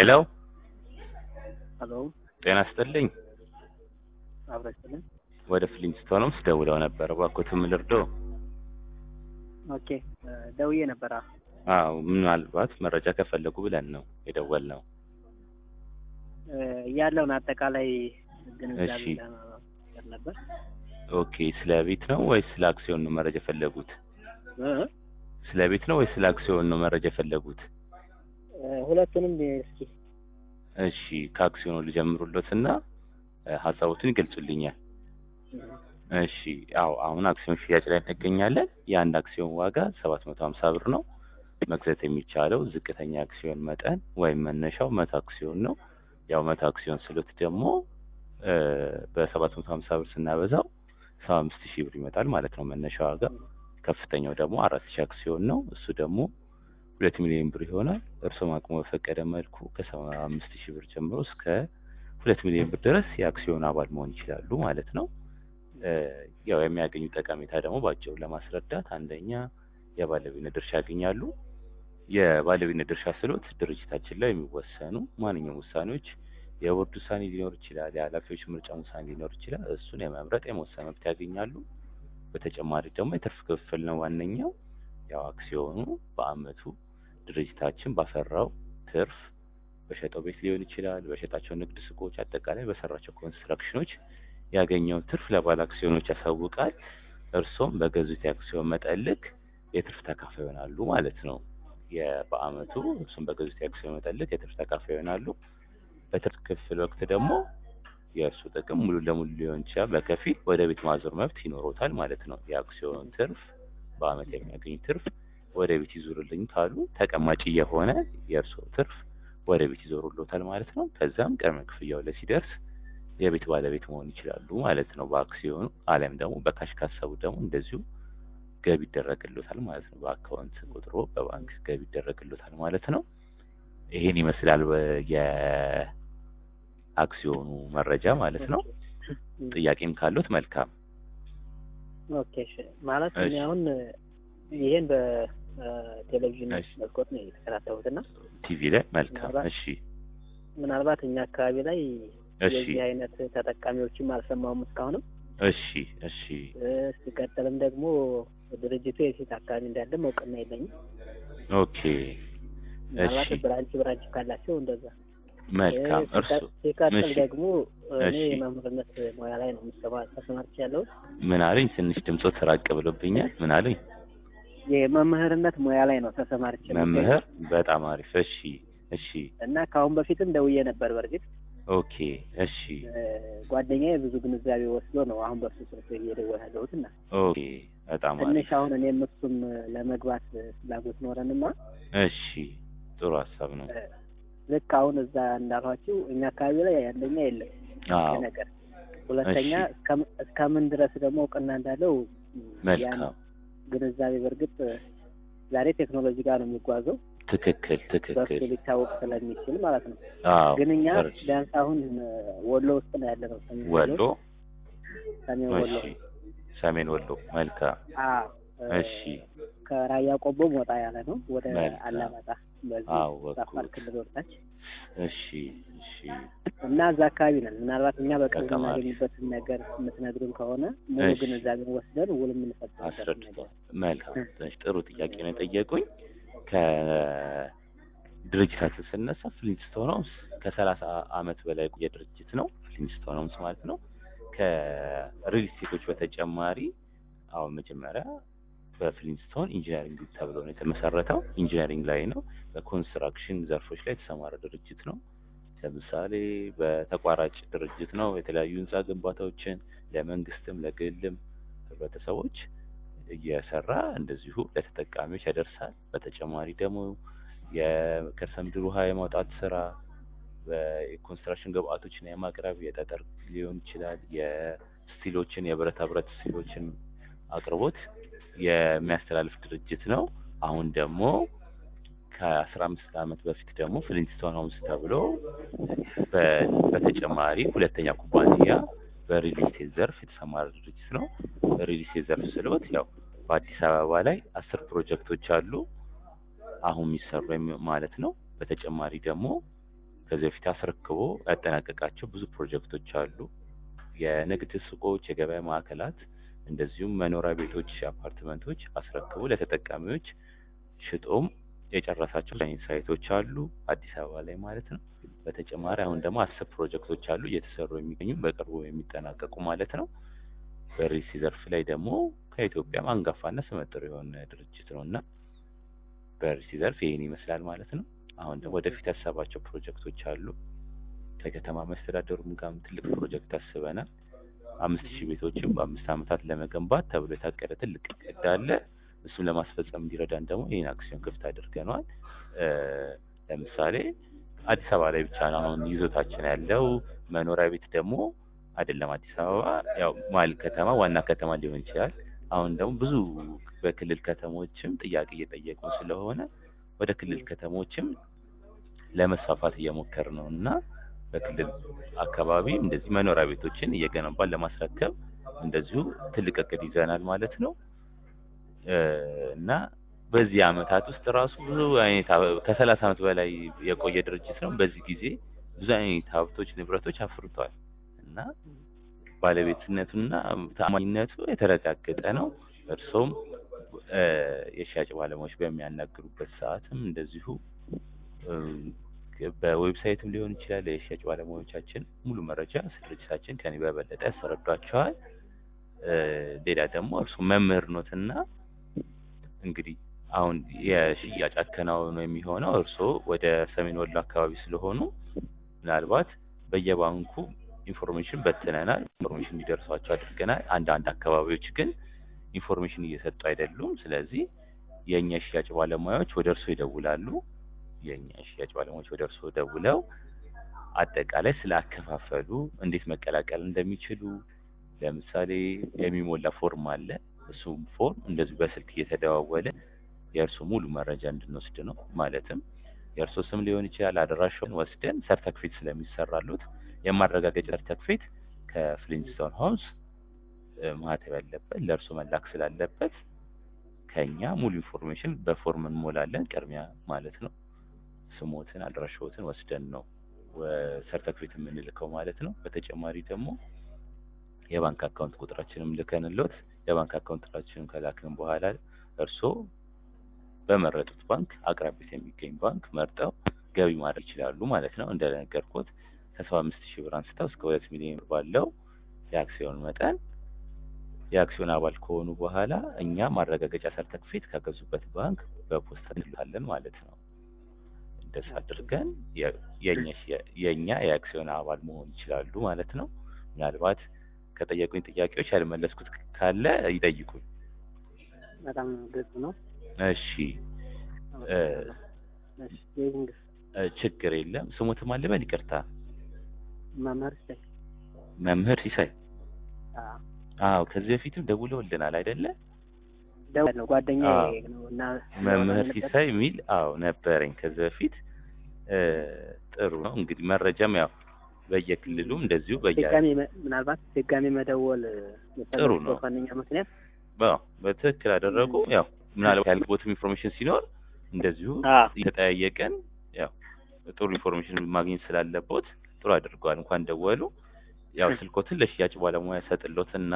ሄሎ ሄሎ ጤና ይስጥልኝ። አብረስልኝ። ወደ ፍሊንስቶንስ ደውለው ነበር። እባክዎትን ልርዳዎ? ኦኬ ደውዬ ነበር። አዎ ምናልባት መረጃ ከፈለጉ ብለን ነው የደወልነው። ያለውን አጠቃላይ ግንዛቤ እሺ ለማወቅ ነበር። ኦኬ ስለ ቤት ነው ወይስ ስለ አክሲዮን ነው መረጃ የፈለጉት? ስለ ቤት ነው ወይስ ስለ አክሲዮን ነው መረጃ የፈለጉት? ሁለቱንም እስኪ። እሺ ከአክሲዮኑ ልጀምሩሎትና ሀሳቦትን ይገልጹልኛል። እሺ ያው አሁን አክሲዮን ሽያጭ ላይ እንገኛለን። የአንድ አክሲዮን ዋጋ 750 ብር ነው። መግዛት የሚቻለው ዝቅተኛ አክሲዮን መጠን ወይም መነሻው 100 አክሲዮን ነው። ያው 100 አክሲዮን ስሉት ደግሞ በ750 ብር ስናበዛው 75000 ብር ይመጣል ማለት ነው መነሻ ዋጋ። ከፍተኛው ደግሞ 4000 አክሲዮን ነው። እሱ ደግሞ 2 ሚሊዮን ብር ይሆናል። እርስዎ አቅሙ በፈቀደ መልኩ ከ75000 ብር ጀምሮ እስከ 2 ሚሊዮን ብር ድረስ የአክሲዮን አባል መሆን ይችላሉ ማለት ነው። ያው የሚያገኙ ጠቀሜታ ደግሞ ባጭሩ ለማስረዳት አንደኛ የባለቤትነት ድርሻ ያገኛሉ። የባለቤትነት ድርሻ ስሎት ድርጅታችን ላይ የሚወሰኑ ማንኛውም ውሳኔዎች የቦርድ ውሳኔ ሊኖር ይችላል፣ የኃላፊዎች ምርጫ ውሳኔ ሊኖር ይችላል። እሱን የመምረጥ የመወሰን መብት ያገኛሉ። በተጨማሪ ደግሞ የትርፍ ክፍል ነው ዋነኛው። ያው አክሲዮኑ በአመቱ ድርጅታችን ባፈራው ትርፍ በሸጠው ቤት ሊሆን ይችላል፣ በሸጣቸው ንግድ ሱቆች፣ አጠቃላይ በሰራቸው ኮንስትራክሽኖች ያገኘውን ትርፍ ለባለ አክሲዮኖች ያሳውቃል። እርሶም በገዙት የአክሲዮን መጠን ልክ የትርፍ ተካፋይ ይሆናሉ ማለት ነው። በአመቱ እርሶም በገዙት የአክሲዮን መጠን ልክ የትርፍ ተካፋይ ይሆናሉ። በትርፍ ክፍል ወቅት ደግሞ የእርሱ ጥቅም ሙሉ ለሙሉ ሊሆን ይችላል በከፊል ወደ ቤት ማዞር መብት ይኖሮታል ማለት ነው። የአክሲዮን ትርፍ በአመት የሚያገኙ ትርፍ ወደ ቤት ይዞርልኝ ካሉ ተቀማጭ የሆነ የእርሶ ትርፍ ወደ ቤት ይዞሩልዎታል ማለት ነው። ከዛም ቅድመ ክፍያው ላይ ሲደርስ የቤት ባለቤት መሆን ይችላሉ ማለት ነው በአክሲዮኑ። አለም ደግሞ በካሽ ካሰቡ ደግሞ እንደዚሁ ገቢ ይደረግልዎታል ማለት ነው። በአካውንት ቁጥሮ በባንክ ገቢ ይደረግልዎታል ማለት ነው። ይሄን ይመስላል የአክሲዮኑ መረጃ ማለት ነው። ጥያቄም ካሉት መልካም። ኦኬ እሺ። ማለት እኔ አሁን ይሄን በቴሌቪዥን መስኮት ነው የተከታተልኩትና ቲቪ ላይ መልካም። እሺ ምናልባት እኛ አካባቢ ላይ እሺ የዚህ አይነት ተጠቃሚዎችም አልሰማሁም እስካሁንም። እሺ እሺ ሲቀጥልም ደግሞ ድርጅቱ የሴት አካባቢ እንዳለም እውቅና የለኝም። ኦኬ ምናልባት ብራንች ካላቸው እንደዛ መልካም። ሲቀጥል ደግሞ እኔ የመምህርነት ሙያ ላይ ነው ተሰማርቻለሁ። ምን አለኝ? ትንሽ ድምጾት ራቅ ብሎብኛል። ምን አለኝ? የመምህርነት ሙያ ላይ ነው ተሰማርቻለሁ። መምህር። በጣም አሪፍ። እሺ እሺ። እና ከአሁን በፊትም ደውዬ ነበር በርግጥ። ኦኬ እሺ። ጓደኛዬ ብዙ ግንዛቤ ወስዶ ነው አሁን በሱ ስልክ እየደወለ ያለሁትና። ኦኬ በጣም አሪፍ። ትንሽ አሁን እኔም እሱም ለመግባት ፍላጎት ኖረንማ። እሺ ጥሩ ሀሳብ ነው። ልክ አሁን እዛ እንዳልኋችሁ እኛ አካባቢ ላይ አንደኛ የለም ነገር፣ ሁለተኛ እስከምን ድረስ ደግሞ እውቅና እንዳለው መልካም ግንዛቤ በርግጥ ዛሬ ቴክኖሎጂ ጋር ነው የሚጓዘው። ትክክል ትክክል። በሱ ሊታወቅ ስለሚችል ማለት ነው። አዎ ግን እኛ ቢያንስ አሁን ወሎ ውስጥ ነው ያለነው። ወሎ ሰሜን ወሎ። ሰሜን ወሎ መልካም። አዎ እሺ። ከራያ ቆቦ ወጣ ያለ ነው ወደ አላማጣ በዚህ አፋር ክልል ወጣች። እሺ እሺ። እና እዛ አካባቢ ነን። ምናልባት እኛ በቅርብ የምናገኝበትን ነገር የምትነግሩን ከሆነ ሙሉ ግንዛቤን ወስደን ውል የምንፈጽምበት ነገር። መልካም። ጥሩ ጥያቄ ነው የጠየቁኝ። ከድርጅታችን ስነሳ ፍሊንስቶንስ ከ30 አመት በላይ የቆየ ድርጅት ነው። ፍሊንስቶንስ ማለት ነው። ከሪል ስቴቶች በተጨማሪ አሁን መጀመሪያ በፍሊንስቶን ኢንጂነሪንግ ተብሎ ነው የተመሰረተው። ኢንጂነሪንግ ላይ ነው። በኮንስትራክሽን ዘርፎች ላይ የተሰማራ ድርጅት ነው። ለምሳሌ በተቋራጭ ድርጅት ነው። የተለያዩ ህንጻ ግንባታዎችን ለመንግስትም ለግልም ህብረተሰቦች እየሰራ እንደዚሁ ለተጠቃሚዎች ያደርሳል። በተጨማሪ ደግሞ የከርሰ ምድር ውሃ የማውጣት ስራ፣ በኮንስትራክሽን ግብአቶችን የማቅረብ የጠጠር ሊሆን ይችላል፣ የስቲሎችን የብረታ ብረት ስቲሎችን አቅርቦት የሚያስተላልፍ ድርጅት ነው። አሁን ደግሞ ከ15 አመት በፊት ደግሞ ፍሊንስቶን ሆምስ ተብሎ በተጨማሪ ሁለተኛ ኩባንያ በሪል ስቴት ዘርፍ የተሰማራ ድርጅት ነው። በሪል ስቴት ዘርፍ ስለሆነ ያው በአዲስ አበባ ላይ 10 ፕሮጀክቶች አሉ አሁን የሚሰሩ ማለት ነው። በተጨማሪ ደግሞ ከዚህ በፊት አስረክቦ ያጠናቀቃቸው ብዙ ፕሮጀክቶች አሉ። የንግድ ሱቆች፣ የገበያ ማዕከላት እንደዚሁም መኖሪያ ቤቶች፣ አፓርትመንቶች አስረክቦ ለተጠቃሚዎች ሽጦም የጨረሳቸው ሳይቶች አሉ አዲስ አበባ ላይ ማለት ነው። በተጨማሪ አሁን ደግሞ 10 ፕሮጀክቶች አሉ እየተሰሩ የሚገኙ በቅርቡ የሚጠናቀቁ ማለት ነው። በሪል ስቴት ዘርፍ ላይ ደግሞ ከኢትዮጵያ አንጋፋና ስመጥር የሆነ ድርጅት ነውና በሪል ስቴት ዘርፍ ይሄን ይመስላል ማለት ነው። አሁን ደግሞ ወደፊት ያሰባቸው ፕሮጀክቶች አሉ። ከከተማ መስተዳደሩም ጋር ትልቅ ፕሮጀክት አስበናል። 5000 ቤቶችን በ5 አመታት ለመገንባት ተብሎ የታቀደ ትልቅ እቅድ አለ። እሱን ለማስፈጸም እንዲረዳን ደግሞ ይሄን አክሲዮን ክፍት አድርገናል። ለምሳሌ አዲስ አበባ ላይ ብቻ ነው አሁን ይዞታችን ያለው። መኖሪያ ቤት ደግሞ አይደለም አዲስ አበባ ያው መሀል ከተማ ዋና ከተማ ሊሆን ይችላል። አሁን ደግሞ ብዙ በክልል ከተሞችም ጥያቄ እየጠየቁ ስለሆነ ወደ ክልል ከተሞችም ለመስፋፋት እየሞከርን ነውና በክልል አካባቢ እንደዚህ መኖሪያ ቤቶችን እየገነባን ለማስረከብ እንደዚሁ ትልቅ እቅድ ይዘናል ማለት ነው። እና በዚህ አመታት ውስጥ ራሱ ብዙ አይነት ከ30 አመት በላይ የቆየ ድርጅት ነው። በዚህ ጊዜ ብዙ አይነት ሀብቶች፣ ንብረቶች አፍርቷል እና ባለቤትነቱና ተአማኒነቱ የተረጋገጠ ነው። እርሶም የሽያጭ ባለሙያዎች በሚያናግሩበት ሰዓትም እንደዚሁ በዌብሳይትም ሊሆን ይችላል የሽያጭ ባለሙያዎቻችን ሙሉ መረጃ ስለድርጅታችን ከኔ በበለጠ ያስረዷቸዋል። ሌላ ደግሞ እርሱ መምህር ኖትና እንግዲህ አሁን የሽያጭ አከናውኑ የሚሆነው እርሶ ወደ ሰሜን ወሎ አካባቢ ስለሆኑ ምናልባት በየባንኩ ኢንፎርሜሽን በትነናል። ኢንፎርሜሽን እንዲደርሷቸው አድርገናል። አንዳንድ አካባቢዎች ግን ኢንፎርሜሽን እየሰጡ አይደሉም። ስለዚህ የኛ ሽያጭ ባለሙያዎች ወደ እርሶ ይደውላሉ። የኛ ሽያጭ ባለሙያዎች ወደ እርሶ ደውለው አጠቃላይ ስላከፋፈሉ እንዴት መቀላቀል እንደሚችሉ ለምሳሌ የሚሞላ ፎርም አለ። እሱም ፎርም እንደዚህ በስልክ እየተደዋወለ የእርሶ ሙሉ መረጃ እንድንወስድ ነው። ማለትም የእርሶ ስም ሊሆን ይችላል፣ አድራሻውን ወስደን ሰርተፊኬት ስለሚሰራሉት የማረጋገጫ ሰርተፊኬት ከፍሊንስቶን ሆምስ ማህተም ያለበት ለእርሶ መላክ ስላለበት ከኛ ሙሉ ኢንፎርሜሽን በፎርም እንሞላለን። ቅድሚያ ማለት ነው ስሞትን አድራሻዎትን ወስደን ነው ሰርተፊኬት የምንልከው ማለት ነው። በተጨማሪ ደግሞ የባንክ አካውንት ቁጥራችንን ልከንልዎት የባንክ አካውንት ቁጥራችንን ከላክን በኋላ እርሶ በመረጡት ባንክ አቅራቢት የሚገኝ ባንክ መርጠው ገቢ ማድረግ ይችላሉ ማለት ነው። እንደነገርኩት ከ75000 ብር አንስተው እስከ 2 ሚሊዮን ብር ባለው የአክሲዮን መጠን የአክሲዮን አባል ከሆኑ በኋላ እኛ ማረጋገጫ ሰርተፊኬት ከገዙበት ባንክ በፖስታ እንልካለን ማለት ነው። እንደዛ አድርገን የኛ የአክሲዮን አባል መሆን ይችላሉ ማለት ነው። ምናልባት ከጠየቁኝ ጥያቄዎች ያልመለስኩት ካለ ይጠይቁኝ። በጣም ግልጽ ነው። እሺ ችግር የለም። ስሙትም አለ በል ይቅርታ። መምህር ሲሳይ። አዎ ከዚህ በፊትም ደውለውልናል አይደለ? ደውለው ጓደኛዬ ነውና መምህር ሲሳይ ሚል ነበረኝ ከዚህ በፊት። ጥሩ ነው እንግዲህ መረጃም ያው በየክልሉም እንደዚሁ ምናልባት ድጋሚ መደወል ጥሩ ነው። ከነኛ ምክንያት በትክክል አደረጉ። ያው ምናልባት ያልገቦትም ኢንፎርሜሽን ሲኖር እንደዚሁ እየተጠያየቀን ያው ጥሩ ኢንፎርሜሽን ማግኘት ስላለቦት ጥሩ አድርገዋል። እንኳን ደወሉ። ያው ስልኮትን ለሽያጭ ባለሙያ ሰጥሎትና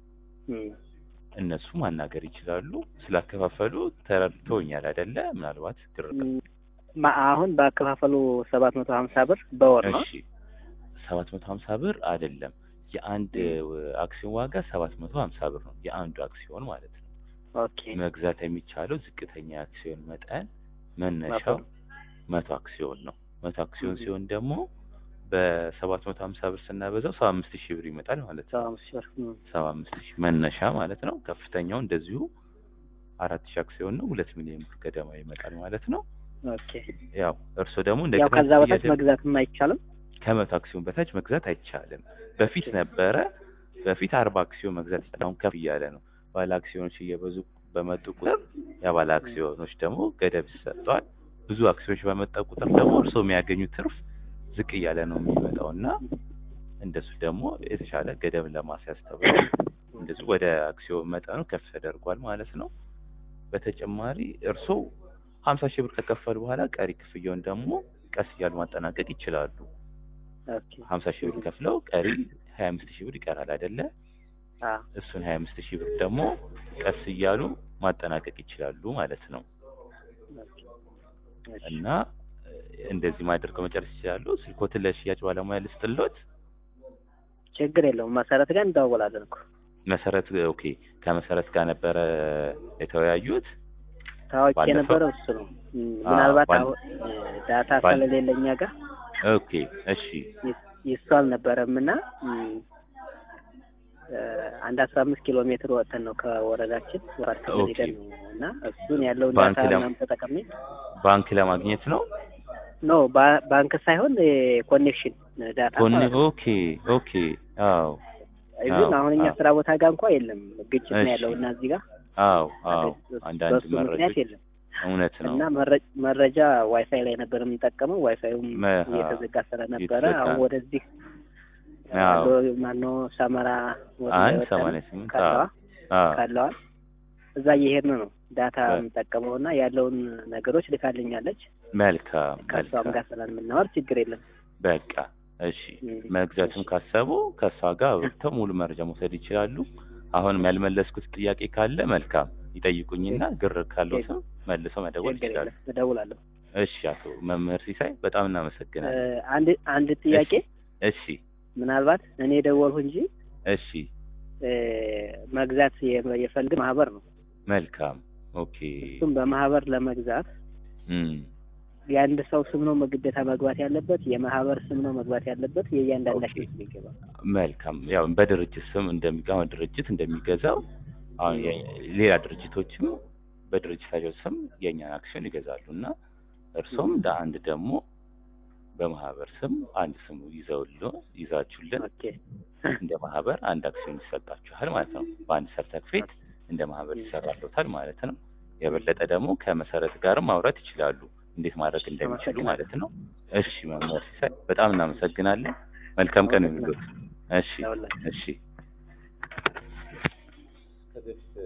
እነሱ ማናገር ይችላሉ። ስላከፋፈሉ ተረድተውኛል አይደለ? ምናልባት አሁን ባከፋፈሉ 750 ብር በወር ነው። እሺ 750 ብር አይደለም። የአንድ አክሲዮን ዋጋ 750 ብር ነው። የአንዱ አክሲዮን ማለት ነው። ኦኬ መግዛት የሚቻለው ዝቅተኛ አክሲዮን መጠን መነሻው 100 አክሲዮን ነው። 100 አክሲዮን ሲሆን ደግሞ በ750 ብር ስናበዛው 75000 ብር ይመጣል ማለት ነው። 75000 መነሻ ማለት ነው። ከፍተኛው እንደዚሁ 4000 አክሲዮን ነው። 2 ሚሊዮን ብር ገደማ ይመጣል ማለት ነው። ኦኬ ያው እርሶ ደግሞ እንደገና ከዛ በታች መግዛትም አይቻልም። ከ100 አክሲዮን በታች መግዛት አይቻልም። በፊት ነበረ። በፊት 40 አክሲዮን መግዛት ይቻላል። አሁን ከፍ እያለ ነው። ባለ አክሲዮኖች እየበዙ በመጡ ቁጥር የባለ አክሲዮኖች ደግሞ ገደብ ይሰጣል። ብዙ አክሲዮኖች በመጣ ቁጥር ደግሞ እርሶ የሚያገኙት ትርፍ ዝቅ እያለ ነው የሚመጣውና እንደሱ ደግሞ የተሻለ ገደብ ለማስያዝ ተብሎ እንደሱ ወደ አክሲዮን መጠኑ ከፍ ተደርጓል ማለት ነው። በተጨማሪ እርሶ 50000 ብር ከከፈሉ በኋላ ቀሪ ክፍያውን ደግሞ ቀስ እያሉ ማጠናቀቅ ይችላሉ። ኦኬ 50,000 ብር ከፍለው ቀሪ 25,000 ብር ይቀራል አይደለ? እሱን 25,000 ብር ደግሞ ቀስ እያሉ ማጠናቀቅ ይችላሉ ማለት ነው። እና እንደዚህ ማድረግ መጨረስ ይችላሉ። ስልኮትን ለሽያጭ ባለሙያ ልስጥልዎት? ችግር የለውም። መሰረት ጋር እንደዋወላለን እኮ። መሰረት ኦኬ። ከመሰረት ጋር ነበረ የተወያዩት? ታዋቂ የነበረው እሱ ነው። ምናልባት አሁን ዳታ ስለሌለኛ ጋር ኦኬ እሺ ይሱ አልነበረምና አንድ 15 ኪሎ ሜትር ወጥተን ነው ከወረዳችን ወራት ሄደን ነው እና እሱን ያለውን ዳታ ምናምን ተጠቅሜ ባንክ ለማግኘት ነው። ኖ ባንክ ሳይሆን ኮኔክሽን ዳታ ኦኬ ኦኬ አዎ ግን አሁን እኛ ስራ ቦታ ጋር እንኳን የለም ግጭት ነው ያለው እና እዚህ ጋር አዎ አንዳንድ መረጃ የለም። እውነት ነው። እና መረጃ ዋይፋይ ላይ ነበር የምንጠቀመው። ዋይፋይውም እየተዘጋ ስለነበረ አሁን ወደዚህ ማነው ሰመራ ወደ 88 ካለዋ እዛ እየሄድን ነው ዳታ የምንጠቀመውና ያለውን ነገሮች ልካልኛለች። መልካም ከሷም ጋር ስለምናወር ችግር የለም። በቃ እሺ መግዛትም ካሰቡ ከሷ ጋር ወጥተው ሙሉ መረጃ መውሰድ ይችላሉ። አሁንም ያልመለስኩት ጥያቄ ካለ መልካም ይጠይቁኝና ግር ካለዎትም መልሰው መደወል ይችላሉ። እደውላለሁ። እሺ አቶ መምህር ሲሳይ በጣም እናመሰግናለን። አንድ ጥያቄ። እሺ ምናልባት እኔ ደወልሁ እንጂ እሺ መግዛት የፈልግ ማህበር ነው። መልካም ኦኬ። እሱም በማህበር ለመግዛት የአንድ ሰው ስም ነው ግዴታ መግባት ያለበት? የማህበር ስም ነው መግባት ያለበት? የእያንዳንዳችን ስም ይገባል? መልካም ያው በድርጅት ስም እንደሚገዛው ድርጅት እንደሚገዛው አሁን ሌላ ድርጅቶችም በድርጅታቸው ስም የኛን አክሲዮን ይገዛሉና እርሶም ለአንድ ደግሞ በማህበር ስም አንድ ስም ይዛችሁልን እንደ ማህበር አንድ አክሲዮን ይሰጣችኋል ማለት ነው። በአንድ ሰርተፊኬት እንደ ማህበር ይሰራልዎታል ማለት ነው። የበለጠ ደግሞ ከመሰረት ጋር ማውራት ይችላሉ እንዴት ማድረግ እንደሚችሉ ማለት ነው። እሺ መምህር ሲሳይ በጣም እናመሰግናለን። መልካም ቀን ይሁንልዎት። እሺ እሺ